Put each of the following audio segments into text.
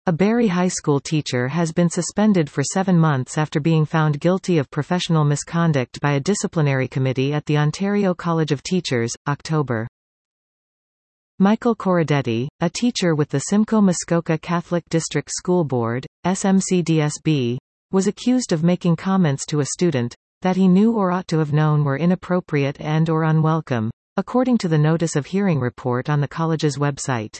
A Barrie High School teacher has been suspended for 7 months after being found guilty of professional misconduct by a disciplinary committee at the Ontario College of Teachers, October. Michael Corradetti, a teacher with the Simcoe Muskoka Catholic District School Board, SMCDSB, was accused of making comments to a student that he knew or ought to have known were inappropriate and/or unwelcome, according to the notice of hearing report on the college's website.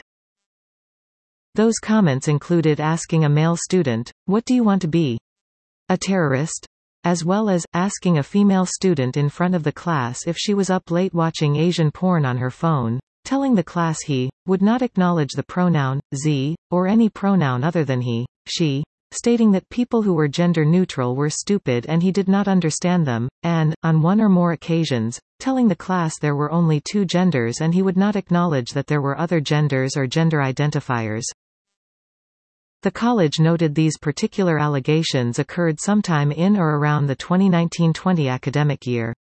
Those comments included asking a male student, "What do you want to be? A terrorist?" as well as asking a female student in front of the class if she was up late watching Asian porn on her phone, telling the class he would not acknowledge the pronoun ze, or any pronoun other than he, she, stating that people who were gender neutral were stupid and he did not understand them, and, on one or more occasions, telling the class there were only 2 genders and he would not acknowledge that there were other genders or gender identifiers. The college noted these particular allegations occurred sometime in or around the 2019-20 academic year.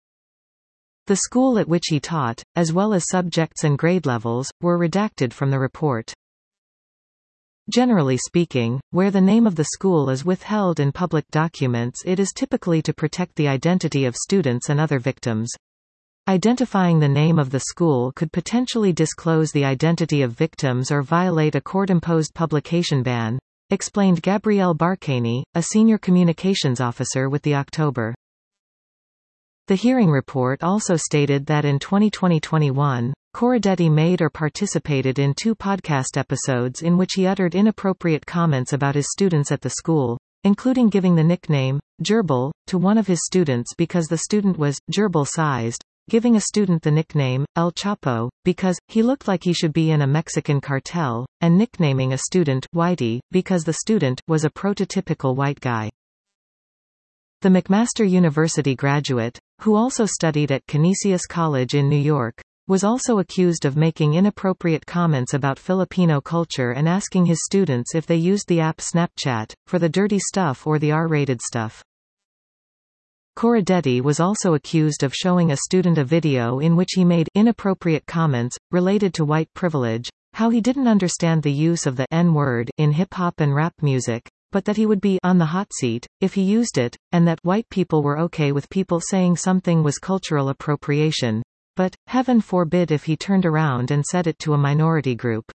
The school at which he taught, as well as subjects and grade levels, were redacted from the report. Generally speaking, where the name of the school is withheld in public documents, it is typically to protect the identity of students and other victims. Identifying the name of the school could potentially disclose the identity of victims or violate a court-imposed publication ban, explained Gabrielle Barkany, a senior communications officer with the October. The hearing report also stated that in 2020-21, Corradetti made or participated in 2 podcast episodes in which he uttered inappropriate comments about his students at the school, including giving the nickname, gerbil, to one of his students because the student was gerbil-sized, giving a student the nickname, El Chapo, because he looked like he should be in a Mexican cartel, and nicknaming a student Whitey, because the student was a prototypical white guy. The McMaster University graduate, who also studied at Canisius College in New York, was also accused of making inappropriate comments about Filipino culture and asking his students if they used the app Snapchat, for the dirty stuff or the R-rated stuff. Corradetti was also accused of showing a student a video in which he made inappropriate comments, related to white privilege, how he didn't understand the use of the N-word in hip-hop and rap music, but that he would be on the hot seat if he used it, and that white people were okay with people saying something was cultural appropriation, but, heaven forbid if he turned around and said it to a minority group.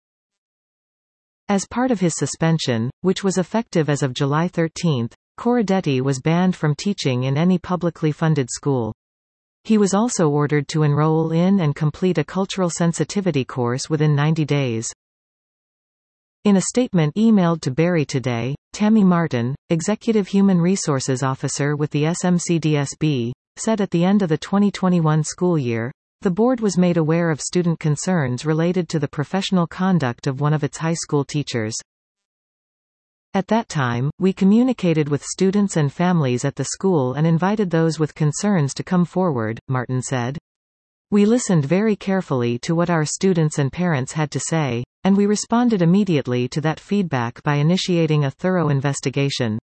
As part of his suspension, which was effective as of July 13, Corradetti was banned from teaching in any publicly funded school. He was also ordered to enroll in and complete a cultural sensitivity course within 90 days. In a statement emailed to Barrie Today, Tammy Martin, Executive Human Resources Officer with the SMCDSB, said at the end of the 2021 school year, the board was made aware of student concerns related to the professional conduct of one of its high school teachers. At that time, we communicated with students and families at the school and invited those with concerns to come forward, Martin said. We listened very carefully to what our students and parents had to say, and we responded immediately to that feedback by initiating a thorough investigation.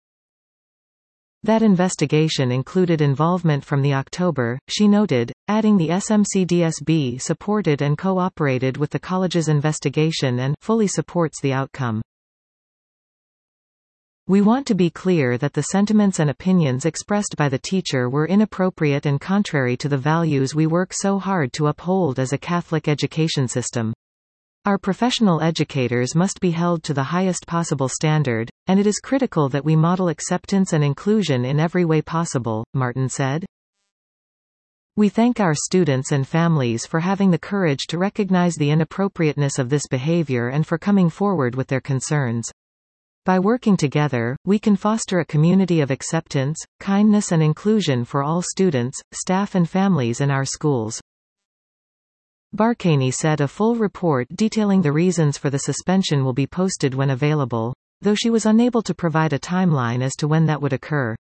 That investigation included involvement from the October, she noted, adding the SMCDSB supported and cooperated with the college's investigation and fully supports the outcome. We want to be clear that the sentiments and opinions expressed by the teacher were inappropriate and contrary to the values we work so hard to uphold as a Catholic education system. Our professional educators must be held to the highest possible standard, and it is critical that we model acceptance and inclusion in every way possible, Martin said. We thank our students and families for having the courage to recognize the inappropriateness of this behavior and for coming forward with their concerns. By working together, we can foster a community of acceptance, kindness and inclusion for all students, staff and families in our schools. Barkany said a full report detailing the reasons for the suspension will be posted when available, though she was unable to provide a timeline as to when that would occur.